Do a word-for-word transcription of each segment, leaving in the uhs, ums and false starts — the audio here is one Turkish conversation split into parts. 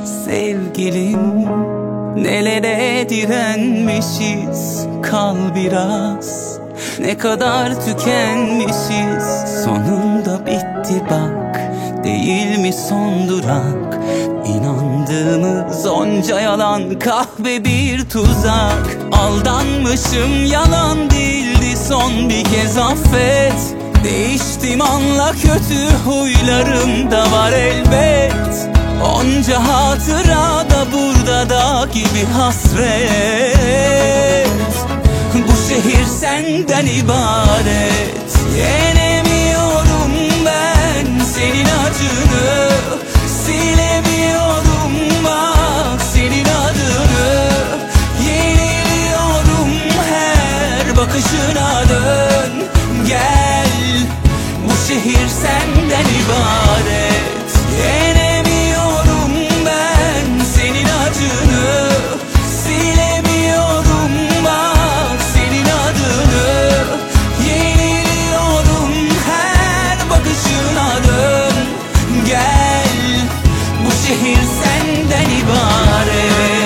Sevgilim, nelere direnmişiz, kal biraz. Ne kadar tükenmişiz, sonunda bitti bak. Değil mi son durak? İnandığımız onca yalan, kahve bir tuzak. Aldanmışım, yalan değildi, son bir kez affet. Değiştim anla, kötü huylarım da var elbet. Onca hatıra da burada da gibi hasret. Bu şehir senden ibaret. Yenemiyorum ben senin acını, silemiyorum bak senin adını. Yeniliyorum her bakışına, dön gel. Bu şehir senden ibaret. Yenemiyorum ben senin acını, silemiyorum bak senin adını. Yeniliyorum her bakışına, dön gel. Bu şehir senden ibaret.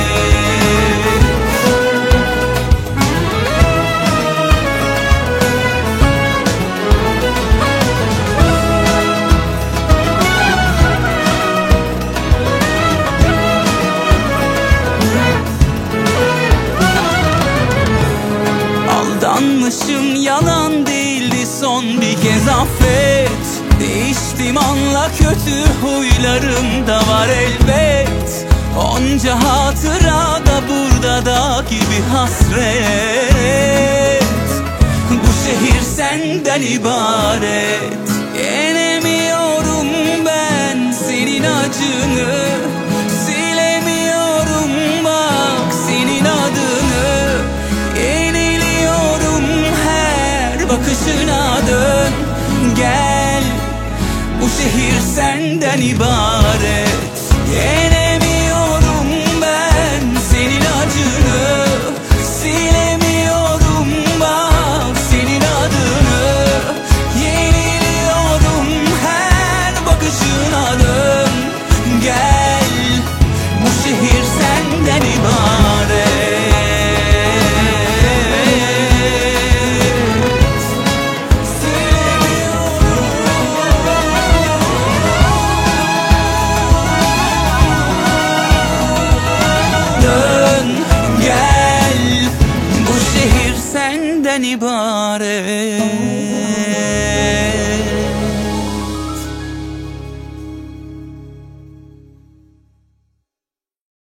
Aldanmışım, yalan değildi, son bir kez affet. Değiştim anla, kötü huylarım da var elbet. Onca hatıra da burada da gibi hasret. Bu şehir senden ibaret. Yenemiyorum ben senin acını, silemiyorum bak senin adını. Yeniliyorum her bakışına, dön gel. Bu şehir senden ibaret. Yenemiyorum ben senin acını, silemiyorum bak senin adını. Yeniliyorum her bakışına, dön gel. Bu şehir senden ibaret. Dön gel, bu şehir senden ibaret.